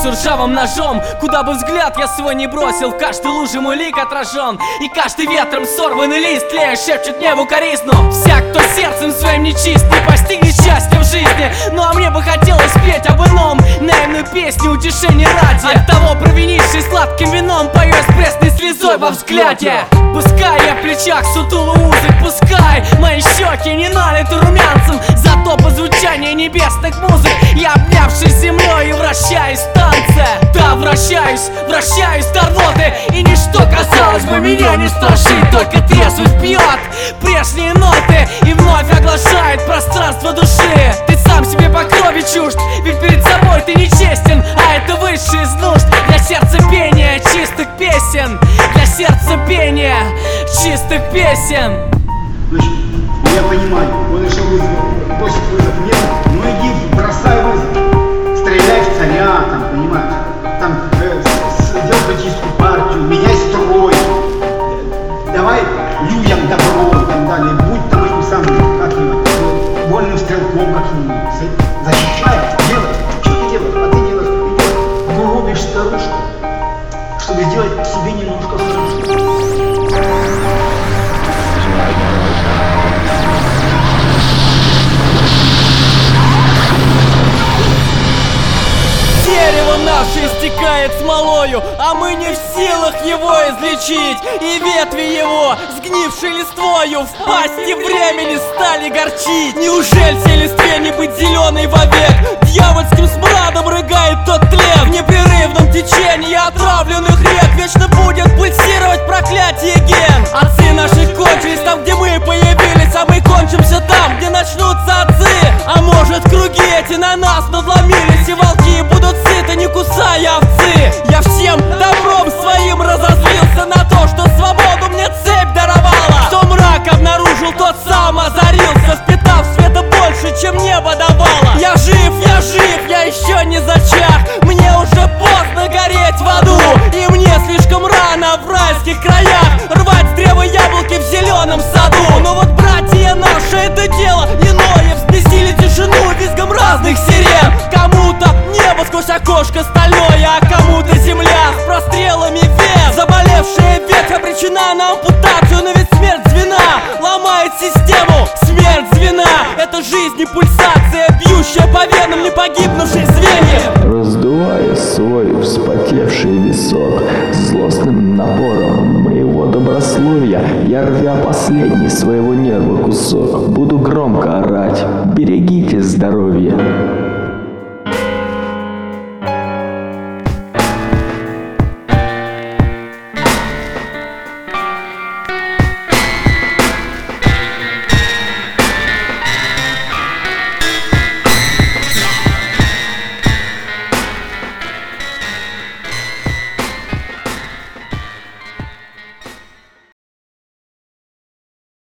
все ржавым ножом. Куда бы взгляд я свой не бросил, в каждой луже мой лик отражен. И каждый ветром сорванный лист тлея шепчет небу корисну. Всяк, кто сердцем своим нечист, не постигнет счастья в жизни. Ну а мне бы хотелось петь об ином, наивную песню утешения ради. Оттого провинившись сладким вином, пою с пресной слезой во взгляде. Пускай я в плечах сутулый узок, пускай мои щеки не налиты румянцем, зато по звучанию небесных музык я, обнявшись землей, вращаюсь в танце. Да, вращаюсь до рвоты, и ничто, казалось бы, меня не страшит. Только трезвость бьет прежние ноты и вновь оглашает пространство души. Ты сам себе по крови чужд, ведь перед собой ты нечестен, а это высший из нужд. Для сердца пения чистых песен, для сердца пения чистых песен. Значит, я понимаю, он решил бросить вызов мне, ну иди, бросай вызов, стреляй в царя, там, понимаешь, там, делай политическую партию, меняй строй, давай людям добро и так далее, будь там этим самым, как-нибудь, вольным стрелком каким-нибудь, защищай, делай, что ты делаешь, а ты делаешь, гробишь старушку, чтобы сделать себе немножко хорошо. Дерево наше истекает смолою, а мы не в силах его излечить. И ветви его, сгнившей листвою, в пасти времени стали горчить. Неужели всей листве не быть зеленой вовек? Дьявольским смрадом рыгает тот тлен. В непрерывном течении отравленных рек вечно будет пульсировать проклятие ген. Отцы наши кончились там, где мы появились, а мы кончимся там, где начнутся отцы. А может, круги эти на нас надломились, и волки будут сыты, не кусая овцы. Я всем добром своим разозлился на то, что свободу мне цепь даровала. Кто мрак обнаружил, тот сам озарился, впитав света больше, чем небо давало. Я жив, я еще не зачах, мне уже поздно гореть в аду. И мне слишком рано в райских краях рвать с древа яблоки в зеленом саду. Но вот, братья наши, это дело иное, взбесили тишину визгом разных сирен. Кому-то небо сквозь окошко стальное, а кому-то земля с прострелами вен. Заболевшая ветвь обречена на ампутацию, но ведь смерть звена ломает систему. Смерть звена — это жизнь и пульсация, бьющая по венам не погибнувших звеньев. Раздувая свой вспотевший висок злостным напором моего добрословия, я, рвя последний своего нерва кусок, буду громко орать: берегите здоровье.